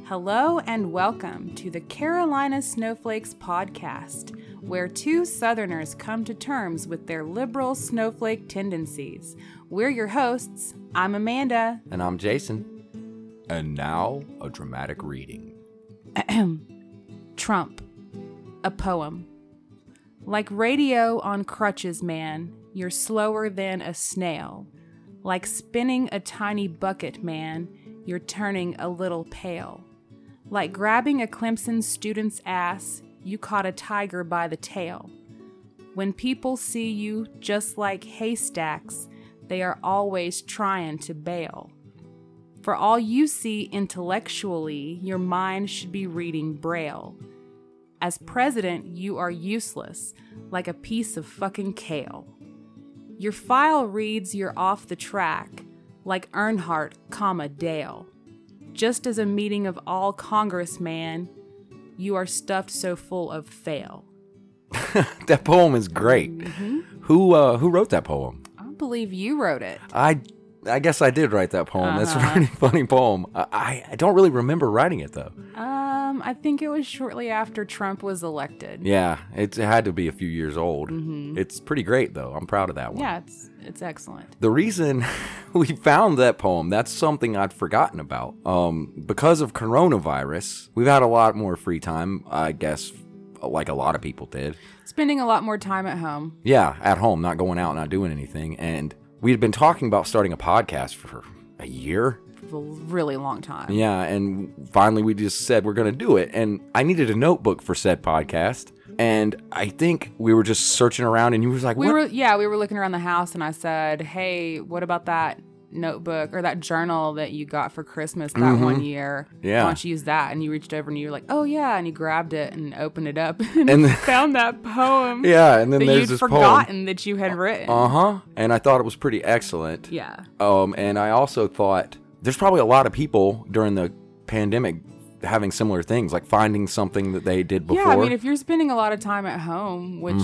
Hello and welcome to the Carolina Snowflakes podcast, where two Southerners come to terms with their liberal snowflake tendencies. We're your hosts. I'm Amanda. And I'm Jason. And now, a dramatic reading. Trump. A poem. Like radio on crutches, man, you're slower than a snail. Like spinning a tiny bucket, man, you're turning a little pale. Like grabbing a Clemson student's ass, you caught a tiger by the tail. When people see you just like haystacks, they are always trying to bail. For all you see intellectually, your mind should be reading Braille. As president, you are useless, like a piece of fucking kale. Your file reads you're off the track, like Earnhardt, Dale. Just as a meeting of all congressmen, you are stuffed so full of fail. That poem is great. Mm-hmm. Who wrote that poem? I believe you wrote it. I guess I did write that poem. That's a pretty funny poem. I don't really remember writing it, though. I think it was shortly after Trump was elected. Yeah, it had to be a few years old. Mm-hmm. It's pretty great, though. I'm proud of that one. Yeah, it's excellent. The reason we found that poem, that's something I'd forgotten about. Because of coronavirus, we've had a lot more free time, I guess, like a lot of people did. Spending a lot more time at home. Yeah, at home, not going out, not doing anything. And we had been talking about starting a podcast for a year. A really long time. Yeah, and finally we just said we're going to do it. And I needed a notebook for said podcast. And I think we were just searching around and you was like, what? We were looking around the house and I said, hey, what about that notebook or that journal that you got for Christmas that one year? Yeah. Why don't you use that? And you reached over and you were like, oh yeah. And you grabbed it and opened it up and found that poem. Yeah, and then that there's you'd this forgotten poem that you had written. And I thought it was pretty excellent. Yeah. And I also thought there's probably a lot of people during the pandemic having similar things, like finding something that they did before. Yeah, I mean, if you're spending a lot of time at home, which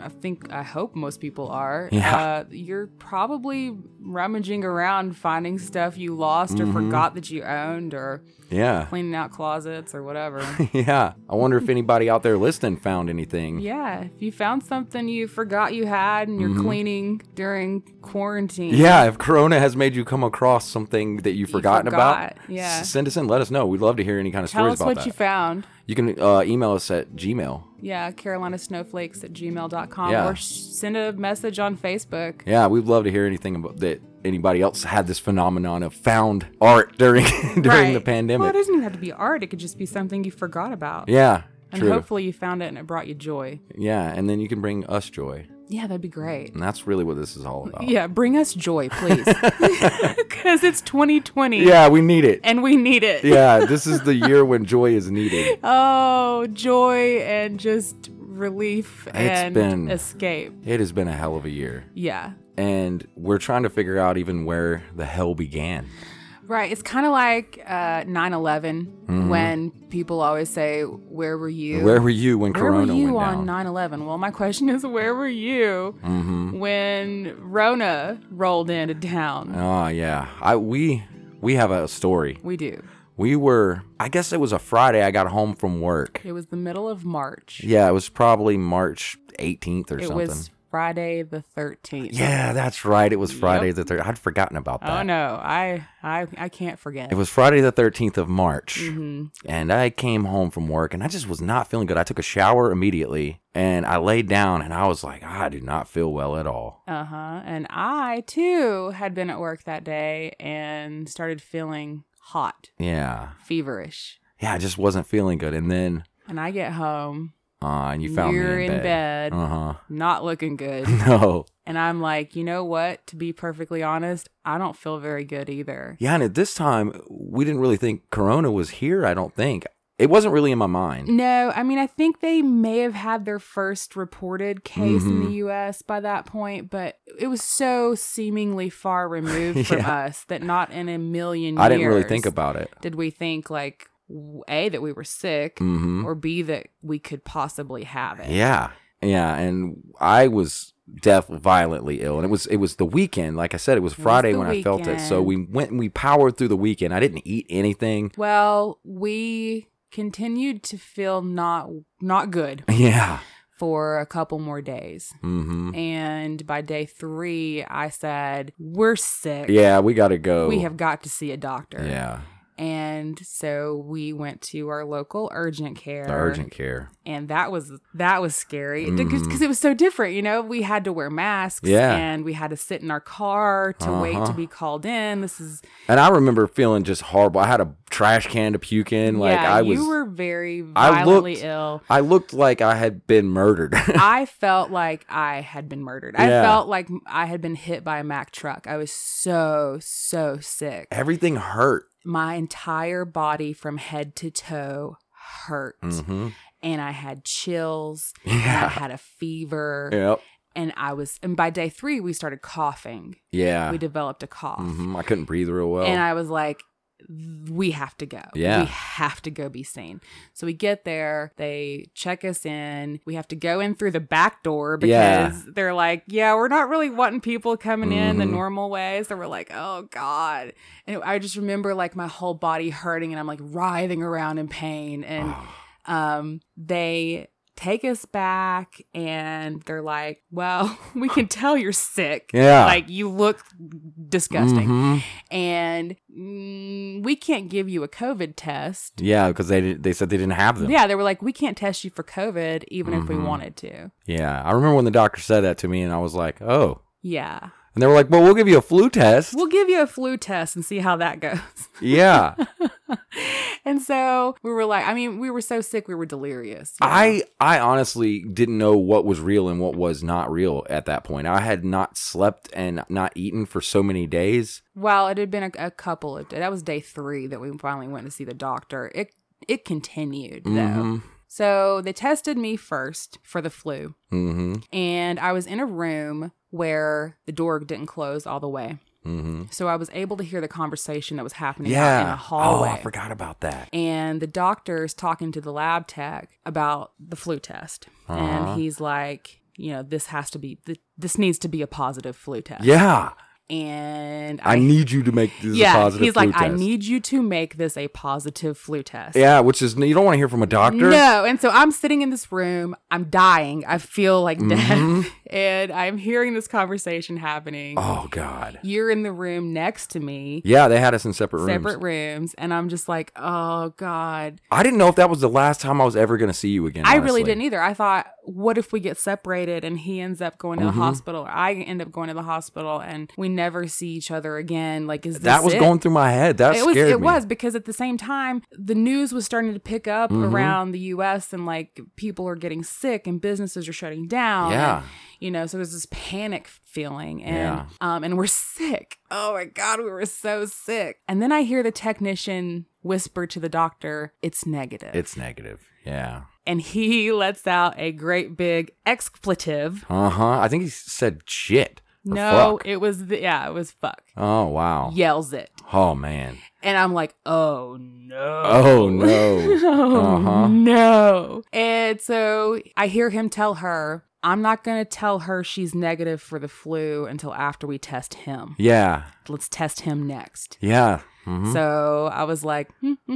I hope most people are, you're probably rummaging around finding stuff you lost or forgot that you owned or cleaning out closets or whatever. Yeah. I wonder if anybody out there listening found anything. Yeah, if you found something you forgot you had and you're cleaning during quarantine. Yeah, if Corona has made you come across something that you've forgotten about, send us in, let us know. We'd love to hear any kind of stories about that. Tell us what you found. You can email us at Gmail. Yeah, carolinasnowflakes@gmail.com or send a message on Facebook. Yeah, we'd love to hear anything about that. Anybody else had this phenomenon of found art during the pandemic. Well, it doesn't even have to be art. It could just be something you forgot about. Yeah, and true. hopefully you found it and it brought you joy. Yeah, and then you can bring us joy. Yeah, that'd be great. And that's really what this is all about. Yeah, bring us joy, please. Because it's 2020. Yeah, we need it. And we need it. Yeah, this is the year when joy is needed. Oh, joy and just relief and escape. It has been a hell of a year. Yeah. And we're trying to figure out even where the hell began. Right. It's kind of like 9/11 when people always say, where were you? Where were you when Corona went down? Where were you on 9/11? Well, my question is, where were you when Rona rolled into town? Oh, yeah. We have a story. We do. I guess it was a Friday I got home from work. It was the middle of March. Yeah, it was probably March 18th or something. It was Friday the 13th. Yeah, that's right. It was Friday the 13th. I'd forgotten about that. Oh, no. I can't forget. It was Friday the 13th of March. And I came home from work, and I just was not feeling good. I took a shower immediately, and I laid down, and I was like, I do not feel well at all. And I, too, had been at work that day and started feeling hot. Yeah. Feverish. Yeah, I just wasn't feeling good. And I get home. And you found me in bed. Not looking good. No. And I'm like, you know what? To be perfectly honest, I don't feel very good either. Yeah, and at this time, we didn't really think Corona was here, I don't think. It wasn't really in my mind. No, I mean, I think they may have had their first reported case in the U.S. by that point, but it was so seemingly far removed from us that not in a million years. I didn't really think about it. Did we think, like, A, that we were sick, or B, that we could possibly have it. Yeah, and I was violently ill, and it was the weekend. Like I said, it was Friday when I felt it. So we went and we powered through the weekend. I didn't eat anything. Well, we continued to feel not good. Yeah. For a couple more days. And by day 3, I said, we're sick. Yeah, we got to go. We have got to see a doctor. Yeah. And so we went to our local urgent care. The urgent care. And that was scary because it was so different. You know, we had to wear masks. Yeah. And we had to sit in our car to wait to be called in. And I remember feeling just horrible. I had a trash can to puke in. Yeah, you were very violently ill. I looked like I had been murdered. I felt like I had been murdered. I felt like I had been hit by a Mack truck. I was so sick. Everything hurt. My entire body from head to toe hurt. And I had chills. Yeah. And I had a fever. Yep. And by day 3, we started coughing. Yeah. We developed a cough. I couldn't breathe real well. And I was like, we have to go. Yeah. We have to go be seen. So we get there, they check us in. We have to go in through the back door because they're like, yeah, we're not really wanting people coming in the normal way. So we're like, oh God. And I just remember like my whole body hurting and I'm like writhing around in pain. And they take us back and they're like, well, we can tell you're sick. Yeah. Like you look disgusting. And we can't give you a COVID test. Yeah, because they said they didn't have them. Yeah, they were like, we can't test you for COVID even if we wanted to. Yeah, I remember when the doctor said that to me and I was like, oh. Yeah. And they were like, well, we'll give you a flu test. We'll give you a flu test and see how that goes. Yeah. And so we were like, I mean, we were so sick, we were delirious. I honestly didn't know what was real and what was not real at that point. I had not slept and not eaten for so many days. Well, it had been a couple of days. That was day 3 that we finally went to see the doctor. It continued, though. So they tested me first for the flu. And I was in a room where the door didn't close all the way. So I was able to hear the conversation that was happening out in the hallway. Oh, I forgot about that. And the doctor's talking to the lab tech about the flu test. And he's like, you know, this needs to be a positive flu test. Yeah. And I need you to make this a positive he's flu like, test. I need you to make this a positive flu test. Yeah, which is, you don't want to hear from a doctor. No, and so I'm sitting in this room, I'm dying, I feel like death, and I'm hearing this conversation happening. Oh, God. You're in the room next to me. Yeah, they had us in separate rooms, and I'm just like, oh, God. I didn't know if that was the last time I was ever going to see you again, I honestly. really didn't either. I thought, what if we get separated and he ends up going to the hospital, or I end up going to the hospital, and we never see each other again? Like, is this that was it? going through my head. That scared me. It was because at the same time, the news was starting to pick up around the U.S. and like people are getting sick and businesses are shutting down. Yeah. And, you know, so there's this panic feeling and we're sick. Oh my God, we were so sick. And then I hear the technician whisper to the doctor, it's negative. It's negative. Yeah. And he lets out a great big expletive. I think he said shit. No, fuck. it was fuck. Oh, wow. Yells it. Oh, man. And I'm like, oh no. Oh no. Oh no. And so I hear him tell her, I'm not going to tell her she's negative for the flu until after we test him. Yeah. Let's test him next. Yeah. So I was like,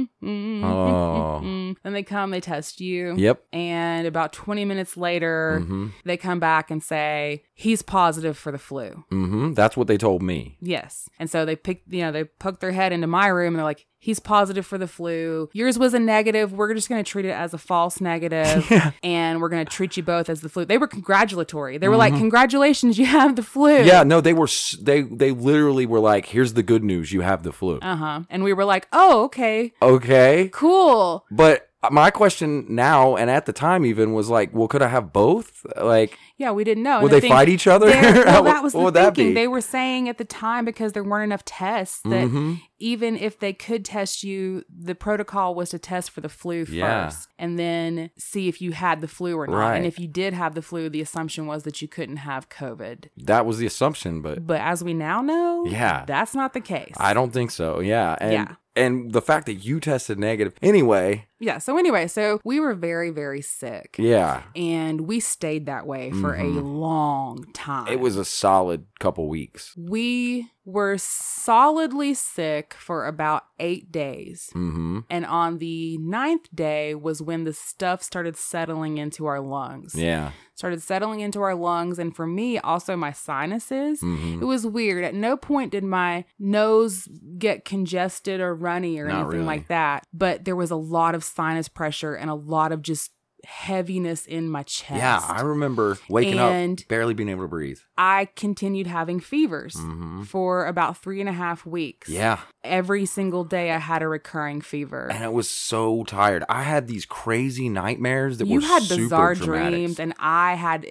Oh. Then they come, they test you. Yep. And about 20 minutes later, they come back and say, he's positive for the flu. That's what they told me. Yes. And so they poked their head into my room and they're like, he's positive for the flu. Yours was a negative. We're just going to treat it as a false negative. And we're going to treat you both as the flu. They were congratulatory. They were like, congratulations, you have the flu. Yeah, no, they literally were like, here's the good news, you have the flu. And we were like, oh, okay. Okay. Cool. But my question now, and at the time even, was like, well, could I have both? Like, yeah, we didn't know. Would they fight each other? Well, that was what the would that thinking. be? They were saying at the time, because there weren't enough tests, that even if they could test you, the protocol was to test for the flu first and then see if you had the flu or not. Right. And if you did have the flu, the assumption was that you couldn't have COVID. That was the assumption, but as we now know, Yeah. that's not the case. I don't think so. Yeah. And And the fact that you tested negative. Anyway. Yeah. So we were very, very sick. Yeah. And we stayed that way for a long time. It was a solid couple weeks. We were solidly sick for about 8 days. Mm-hmm. And on the 9th day was when the stuff started settling into our lungs. Yeah. Started settling into our lungs. And for me, also my sinuses. Mm-hmm. It was weird. At no point did my nose get congested or runny or Not anything really. like that. But there was a lot of sinus pressure and a lot of just heaviness in my chest. Yeah, I remember waking And up, barely being able to breathe. I continued having fevers for about 3.5 weeks. Yeah. Every single day I had a recurring fever. And I was so tired. I had these crazy nightmares that You were had super bizarre dramatic. dreams, and I had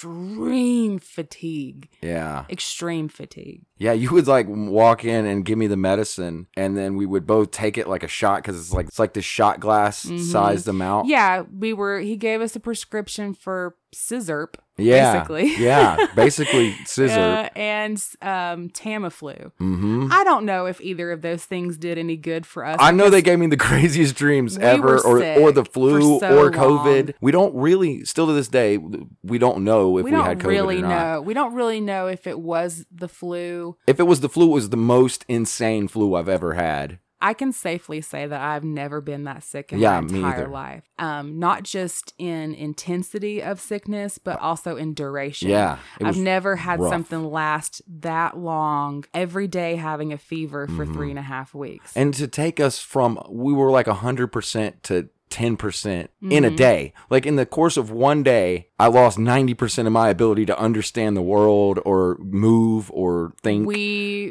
extreme fatigue. Yeah. Extreme fatigue. Yeah, you would like walk in and give me the medicine, and then we would both take it like a shot because it's like this shot glass sized amount. Yeah, he gave us a prescription for Scissorp, Yeah. basically. Yeah. Basically scissor. And Tamiflu. Mm-hmm. I don't know if either of those things did any good for us. I know because they gave me the craziest dreams we ever, were or the sick flu, for so or COVID. long. We don't really, still to this day, we don't know if we had COVID really or not. know. We don't really know if it was the flu. If it was the flu, it was the most insane flu I've ever had. I can safely say that I've never been that sick in Yeah, my me entire either. life. Not just in intensity of sickness, but also in duration. Yeah, it I've was never had rough. something last that long, every day having a fever for 3.5 weeks. And to take us from, we were like 100% to 10% in Mm-hmm. a day. Like in the course of one day, I lost 90% of my ability to understand the world or move or think. We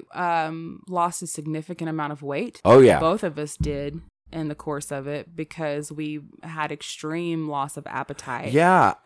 lost a significant amount of weight. Oh, yeah. Both of us did in the course of it because we had extreme loss of appetite. Yeah,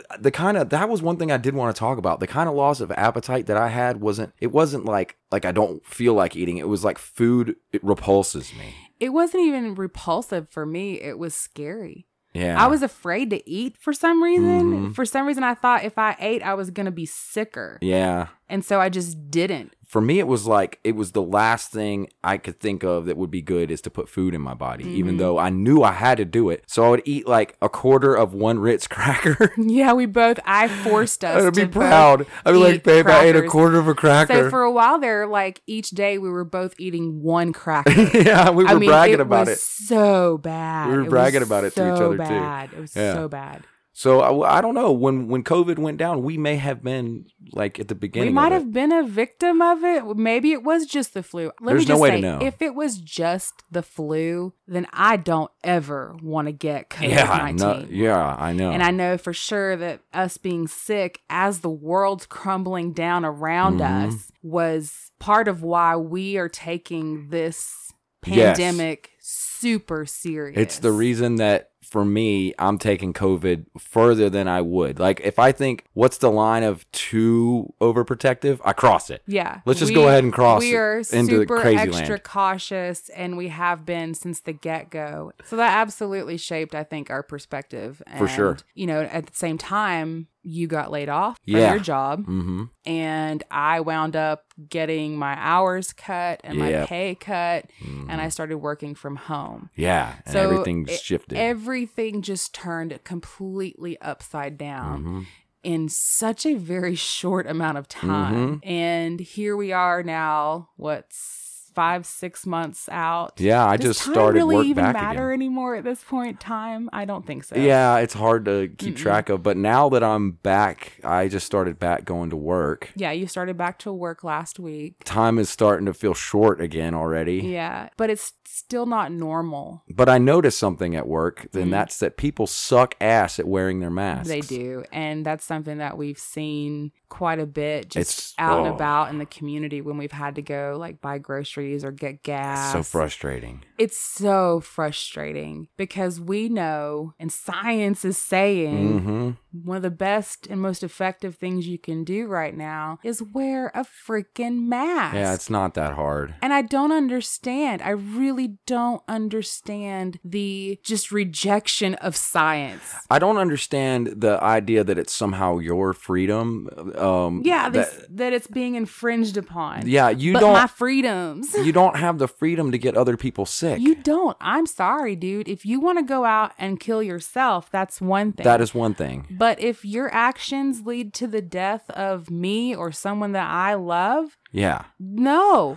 that was one thing I did want to talk about. The kind of loss of appetite that I had wasn't like I don't feel like eating. It was like food, it repulses me. It wasn't even repulsive for me. It was scary. Yeah. I was afraid to eat for some reason. For some reason, I thought if I ate, I was going to be sicker. Yeah. And so I just didn't. For me, it was the last thing I could think of that would be good is to put food in my body, even though I knew I had to do it. So I would eat like a quarter of one Ritz cracker. Yeah, I forced us I'd be to proud. I'd be eat like, babe, I ate a crackers. quarter of a cracker. So for a while there, like each day we were both eating one cracker. Yeah, we were bragging about was it. so bad. We were It bragging was about it to each so other, too. bad. It was Yeah. so bad. So I don't know. When COVID went down, we may have been like at the beginning. We might of it. have been a victim of it. Maybe it was just the flu. There's no way to know. If it was just the flu, then I don't ever want to get COVID-19. I know. And I know for sure that us being sick as the world's crumbling down around us was part of why we are taking this pandemic super serious. It's the reason that for me, I'm taking COVID further than I would. Like if I think what's the line of too overprotective, I cross it. Yeah. Let's just go ahead and cross We are it into the super crazy extra land. cautious, and we have been since the get-go. So that absolutely shaped, I think, our perspective. For sure. You know, at the same time, you got laid off from Yeah. your job, and I wound up getting my hours cut and my Yep. pay cut, and I started working from home. Yeah, and So everything shifted. Everything just turned completely upside down Mm-hmm. in such a very short amount of time. And here we are now, 5-6 months out. Yeah, I Does just time started really work even back matter again. anymore at this point in time? I don't think so. Yeah, it's hard to keep track of. But now that I'm back, I just started back going to work. Yeah, you started back to work last week. Time is starting to feel short again already. Yeah, but it's still not normal. But I noticed something at work, and that's that people suck ass at wearing their masks. They do. And that's something that we've seen quite a bit just It's- out and oh. about in the community when we've had to go like buy groceries or get gas. So frustrating. It's so frustrating because we know, and science is saying, one of the best and most effective things you can do right now is wear a freaking mask. Yeah, it's not that hard. And I don't understand. I really don't understand the just rejection of science. I don't understand the idea that it's somehow your freedom. Yeah, that it's being infringed upon. Yeah, you but don't. my freedoms. you don't have the freedom to get other people sick. You don't. I'm sorry, dude. If you want to go out and kill yourself, that's one thing. That is one thing. But if your actions lead to the death of me or someone that I love, Yeah. no.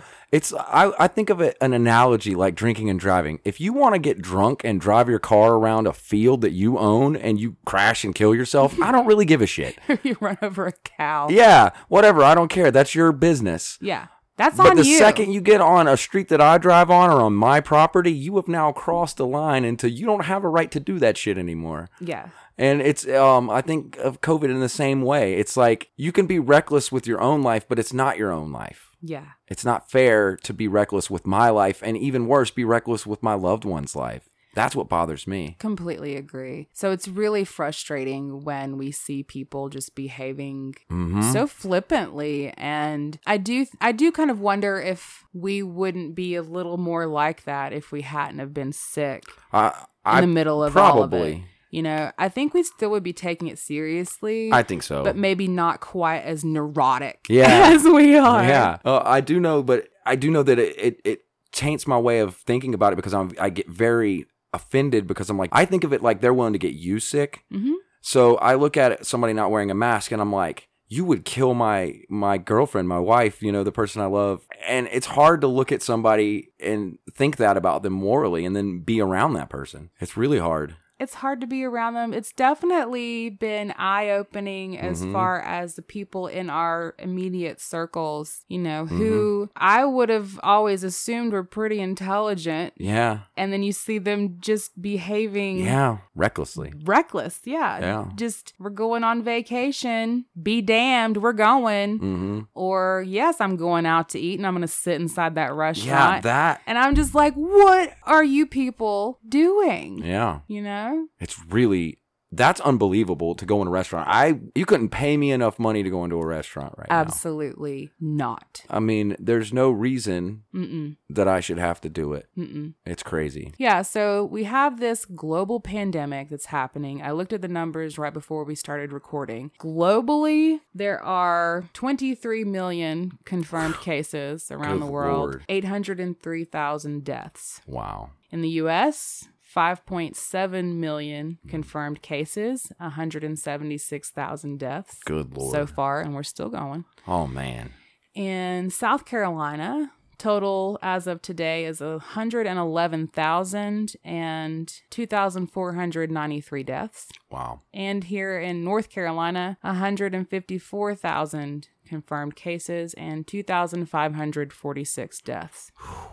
I think of it an analogy like drinking and driving. If you want to get drunk and drive your car around a field that you own and you crash and kill yourself, I don't really give a shit. You run over a cow. Yeah, whatever. I don't care. That's your business. Yeah. That's But on the you. second you get on a street that I drive on or on my property, you have now crossed the line into you don't have a right to do that shit anymore. Yeah. And it's, I think of COVID in the same way. It's like you can be reckless with your own life, but it's not your own life. Yeah. It's not fair to be reckless with my life, and even worse, be reckless with my loved one's life. That's what bothers me. Completely agree. So it's really frustrating when we see people just behaving so flippantly. And I do kind of wonder if we wouldn't be a little more like that if we hadn't have been sick in the middle of all of it. You know, I think we still would be taking it seriously. I think so. But maybe not quite as neurotic Yeah. as we are. Yeah. I do know that it taints my way of thinking about it because I get very offended because I'm like, I think of it like they're willing to get you sick. Mm-hmm. So I look at somebody not wearing a mask and I'm like, you would kill my girlfriend, my wife, you know, the person I love. And it's hard to look at somebody and think that about them morally and then be around that person. It's really hard. It's hard to be around them. It's definitely been eye-opening as far as the people in our immediate circles, you know, who I would have always assumed were pretty intelligent. Yeah. And then you see them just behaving. Yeah. Recklessly. Reckless. Yeah. Just, we're going on vacation. Be damned. We're going. Or, yes, I'm going out to eat and I'm going to sit inside that restaurant. Yeah, that. And I'm just like, what are you people doing? Yeah. You know? It's really, that's unbelievable to go in a restaurant. You couldn't pay me enough money to go into a restaurant right now. Absolutely not. I mean, there's no reason that I should have to do it. It's crazy. Yeah, so we have this global pandemic that's happening. I looked at the numbers right before we started recording. Globally, there are 23 million confirmed cases around the world, Lord. 803,000 deaths. Wow. In the U.S., 5.7 million confirmed cases, 176,000 deaths. Good Lord. So far, and we're still going. Oh, man. In South Carolina, total as of today is 111,000 and 2,493 deaths. Wow. And here in North Carolina, 154,000 confirmed cases and 2,546 deaths.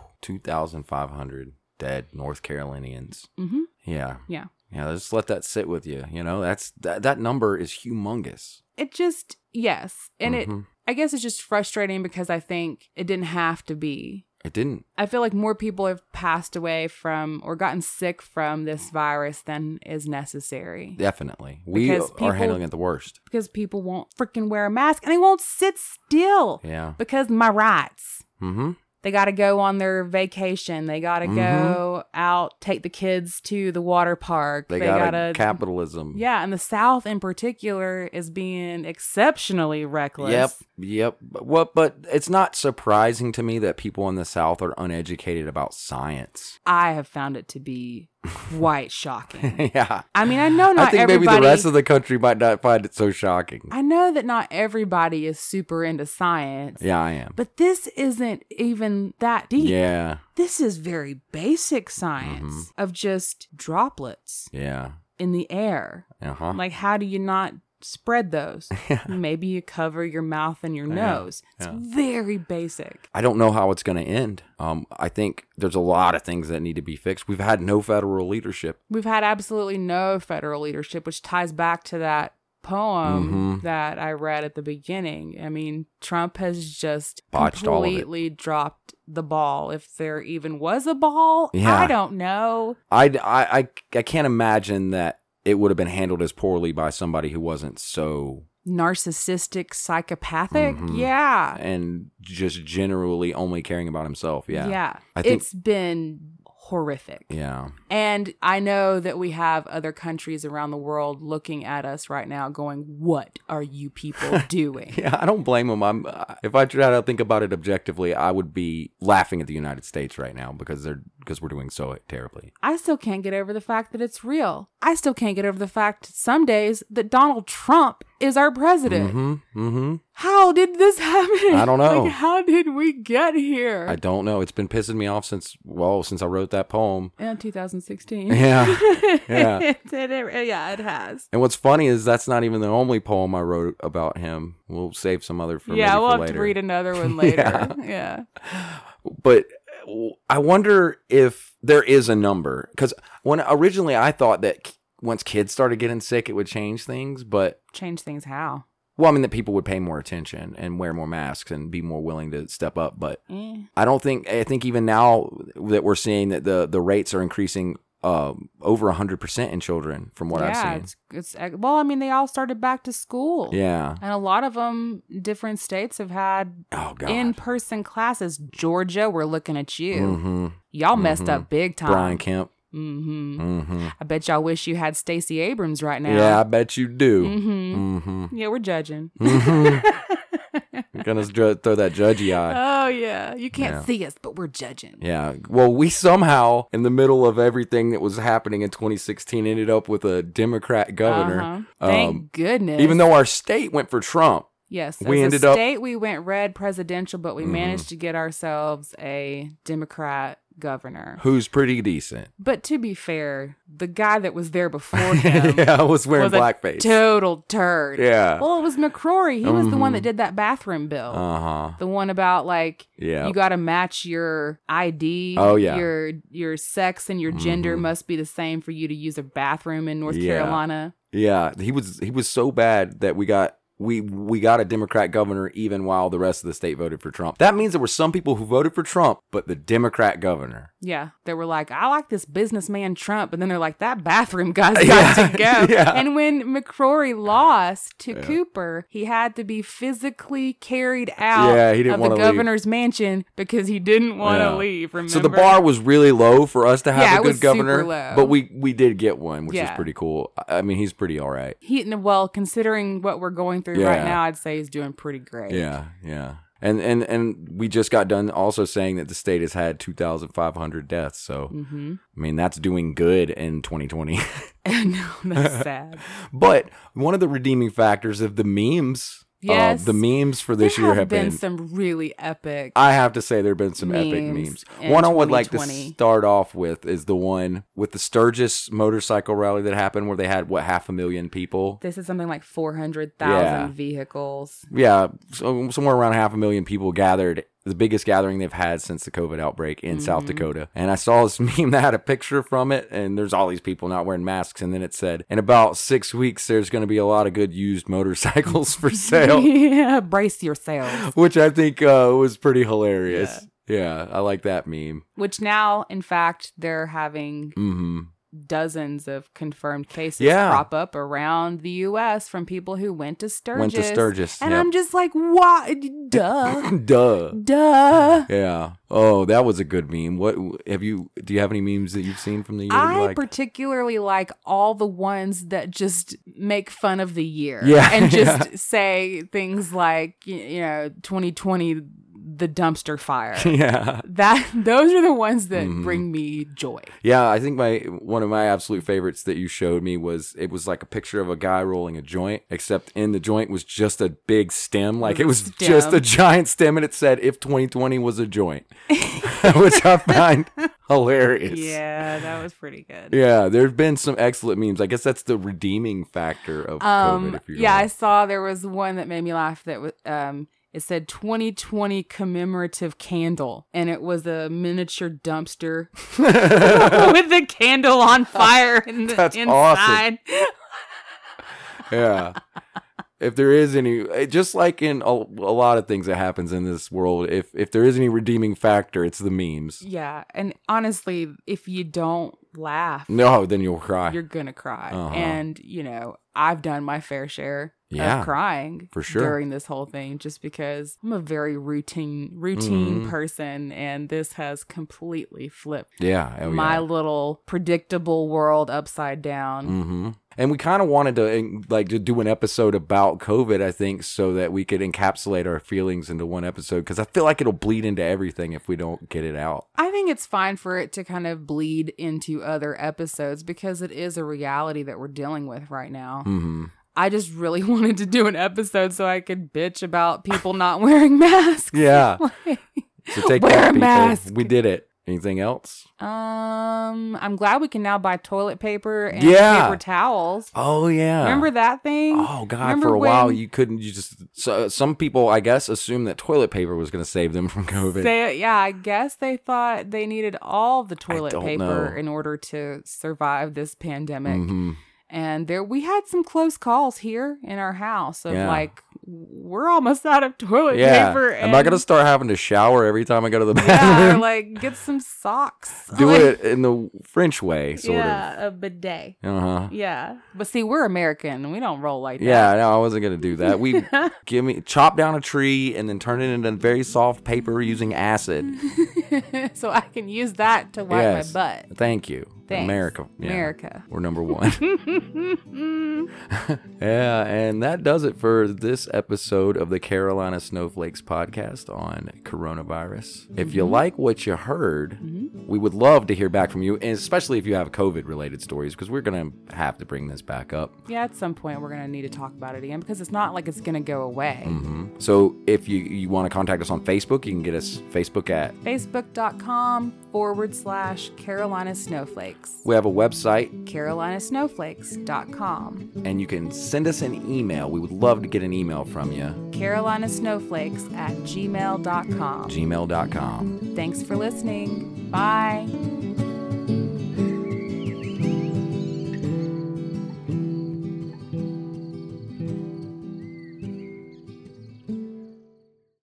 2,500 dead North Carolinians. Yeah. Yeah. Yeah, just let that sit with you. You know, that number is humongous. It just, yes. And I guess it's just frustrating because I think it didn't have to be. It didn't. I feel like more people have passed away from or gotten sick from this virus than is necessary. Definitely. We are handling it the worst. Because people won't freaking wear a mask and they won't sit still. Yeah. Because my rights. Mm-hmm. They got to go on their vacation. They got to go out, take the kids to the water park. They got to capitalism. Yeah, and the South in particular is being exceptionally reckless. Yep. But it's not surprising to me that people in the South are uneducated about science. I have found it to be quite shocking. Yeah. I mean, I know not I think everybody... maybe the rest of the country might not find it so shocking. I know that not everybody is super into science. Yeah, I am. But this isn't even that deep. Yeah. This is very basic science of just droplets in the air. Uh-huh. Like, how do you not spread those? Maybe you cover your mouth and your nose. It's very basic. I don't know how it's going to end. I think there's a lot of things that need to be fixed. We've had no federal leadership. We've had absolutely no federal leadership, which ties back to that poem that I read at the beginning. I mean, Trump has just botched completely dropped the ball. If there even was a ball, Yeah. I don't know. I can't imagine that it would have been handled as poorly by somebody who wasn't so Narcissistic, psychopathic. Yeah. and just generally only caring about himself. Yeah. Yeah. I think It's been horrific. Yeah. And I know that we have other countries around the world looking at us right now going, what are you people doing? Yeah, I don't blame them. If I try to think about it objectively, I would be laughing at the United States right now because we're doing so terribly. I still can't get over the fact that it's real. I still can't get over the fact some days that Donald Trump is our president. How did this happen? I don't know. Like, how did we get here? I don't know. It's been pissing me off since I wrote that poem. In 2016. Yeah. Yeah. It has. And what's funny is that's not even the only poem I wrote about him. We'll save some other for maybe we'll for have later. to read another one later. Yeah. But I wonder if there is a number, because when originally I thought that once kids started getting sick, it would change things. But change things how? Well, I mean, that people would pay more attention and wear more masks and be more willing to step up. But I think even now that we're seeing that the rates are increasing over 100% in children from what I've seen. Well, I mean, they all started back to school. Yeah. And a lot of them, different states have had in-person classes. Georgia, we're looking at you. Mm-hmm. Y'all messed up big time. Brian Kemp. I bet y'all wish you had Stacey Abrams right now. Yeah, I bet you do. Yeah, we're judging. You're gonna throw that judgy eye. Oh yeah, you can't see us, but we're judging. Yeah. Well, we somehow, in the middle of everything that was happening in 2016, ended up with a Democrat governor. Thank goodness. Even though our state went for Trump. Yes, we as a state, we went red presidential, but we managed to get ourselves a Democrat governor who's pretty decent. But to be fair, the guy that was there before him was wearing blackface. Total turd. Yeah. Well, it was McCrory. He was the one that did that bathroom bill. The one about you got to match your ID. Oh yeah. Your sex and your gender must be the same for you to use a bathroom in North Carolina. Yeah. He was so bad that we got a Democrat governor even while the rest of the state voted for Trump. That means there were some people who voted for Trump, but the Democrat governor. Yeah. They were like, I like this businessman Trump. And then they're like, that bathroom guy's got to go. Yeah. And when McCrory lost to Cooper, he had to be physically carried out of the governor's mansion because he didn't want to leave. Remember? So the bar was really low for us to have a good governor. Super low. But we did get one, which is pretty cool. I mean, he's pretty all right. Considering what we're going through right now, I'd say he's doing pretty great. Yeah, yeah. And we just got done also saying that the state has had 2,500 deaths. So, I mean, that's doing good in 2020. No, that's sad. But one of the redeeming factors of the memes... Yes. The memes for this year have been some really epic. I have to say there have been some epic memes. One I would like to start off with is the one with the Sturgis motorcycle rally that happened where they had, 500,000 people? This is something like 400,000 vehicles. Yeah, so somewhere around 500,000 people gathered. The biggest gathering they've had since the COVID outbreak in South Dakota. And I saw this meme that had a picture from it, and there's all these people not wearing masks. And then it said, in about 6 weeks, there's going to be a lot of good used motorcycles for sale. Yeah, brace yourselves. Which I think was pretty hilarious. Yeah, I like that meme. Which now, in fact, they're having... dozens of confirmed cases crop up around the U.S. from people who went to Sturgis. And I'm just like, why? Duh. Duh. Yeah. Oh, that was a good meme. Do you have any memes that you've seen from the year? I particularly like all the ones that just make fun of the year. Yeah. And just say things like, 2020, the dumpster fire. Yeah. Those are the ones that bring me joy. Yeah, I think one of my absolute favorites that you showed me was like a picture of a guy rolling a joint, except in the joint was just a big stem. Like it was just a giant stem, and it said, if 2020 was a joint. Which I find hilarious. Yeah, that was pretty good. Yeah, there's been some excellent memes. I guess that's the redeeming factor of COVID. I saw there was one that made me laugh that was it said 2020 commemorative candle, and it was a miniature dumpster with the candle on fire That's inside. Awesome. Yeah. If there is any, just like in a lot of things that happens in this world, if there is any redeeming factor, it's the memes. Yeah, and honestly, if you don't laugh, No, then you'll cry. you're going to cry. Uh-huh. And, I've done my fair share of crying for sure. during this whole thing, just because I'm a very routine person, and this has completely flipped my little predictable world upside down. Mm-hmm. And we kind of wanted to do an episode about COVID, I think, so that we could encapsulate our feelings into one episode, because I feel like it'll bleed into everything if we don't get it out. I think it's fine for it to kind of bleed into other episodes, because it is a reality that we're dealing with right now. Mm-hmm. I just really wanted to do an episode so I could bitch about people not wearing masks. Yeah. So take wear that, a people. mask. We did it. Anything else? I'm glad we can now buy toilet paper and Yeah. paper towels. Oh, yeah. Remember that thing? Oh, God. Remember for a while, when- you couldn't. So, some people, I guess, assumed that toilet paper was going to save them from COVID. I guess they thought they needed all the toilet don't paper know. in order to survive this pandemic. Mm-hmm. And we had some close calls here in our house of Yeah. we're almost out of toilet Yeah. paper. Am I going to start having to shower every time I go to the Yeah, bathroom? or get some socks. Do it in the French way, sort of. Yeah, a bidet. Uh-huh. Yeah. But see, we're American. We don't roll like that. Yeah, no, I wasn't going to do that. We chop down a tree and then turn it into very soft paper using acid. So I can use that to wipe Yes. my butt. Thank you. Thanks. America. Yeah. America. We're number one. Yeah, and that does it for this episode of the Carolina Snowflakes podcast on coronavirus. If you like what you heard, we would love to hear back from you, and especially if you have COVID-related stories, because we're going to have to bring this back up. Yeah, at some point we're going to need to talk about it again, because it's not like it's going to go away. So if you want to contact us on Facebook, you can get us Facebook at... Facebook.com/Carolina Snowflakes. We have a website, CarolinaSnowflakes.com. and you can send us an email. We would love to get an email from you. CarolinaSnowflakes@gmail.com. gmail.com. Thanks for listening. Bye.